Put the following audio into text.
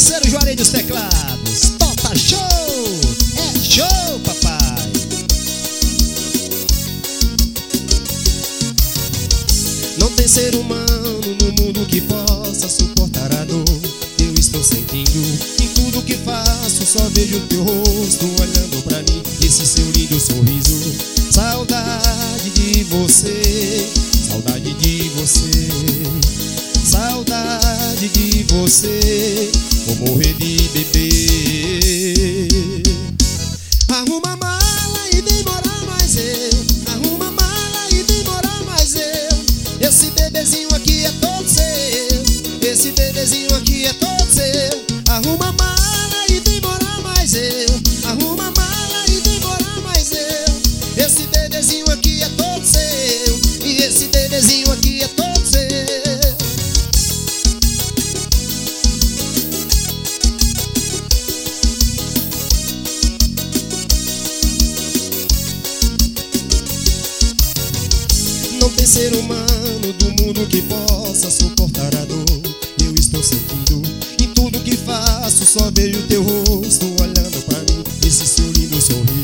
parceiro Juarez dos teclados. Tota show! É show, papai! Não tem ser humano no mundo que possa suportar a dor que eu estou sentindo. Em tudo que faço só vejo teu rosto olhando pra mim, esse seu lindo sorriso. Saudade de você, saudade de você, saudade de você, vou morrer de beber. Arruma a mala e vem morar mais eu, arruma a mala e vem morar mais eu. Esse bebezinho aqui é todo seu, esse bebezinho aqui é todo seu. Arruma a mala e vem morar mais eu, arruma a mala e vem morar mais eu. Esse bebezinho aqui é todo seu, e esse bebezinho aqui é todo seu. Não tem ser humano do mundo que possa suportar a dor que eu estou sentindo. Em tudo que faço só vejo teu rosto olhando pra mim, esse seu lindo sorriso.